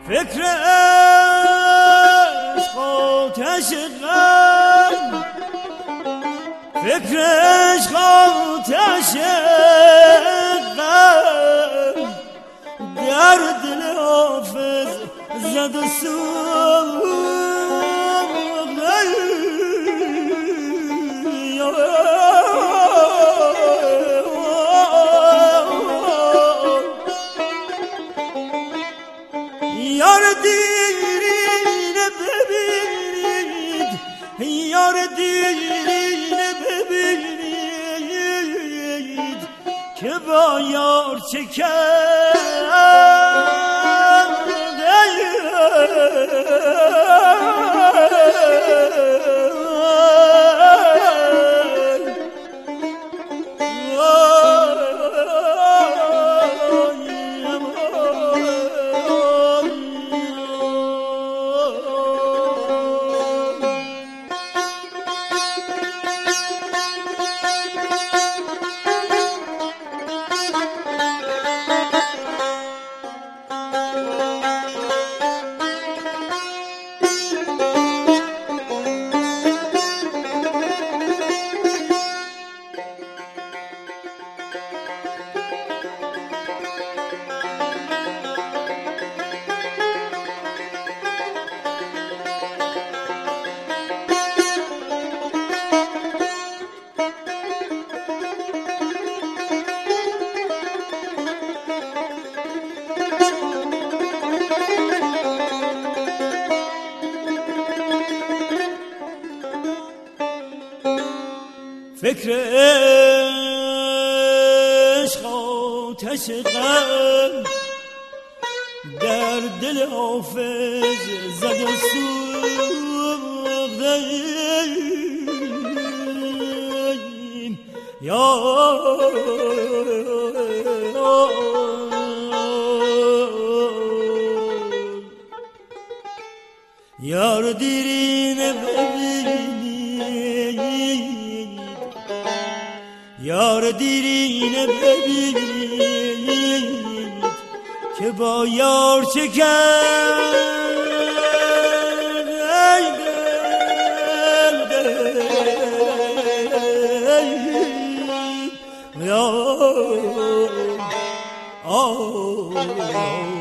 فکر عشق آتش غم، فکر عشق آتش غم در دل حافظ زد و سوخت. یار دیرینه ببینید، یار دیرینه ببینید که با یار چه فکر عشق آتش غم در دل حافظ زد و سوختیم. یار دیرینه ببینید، یار دیرینه ببینید که با یار چه کرد. ای دل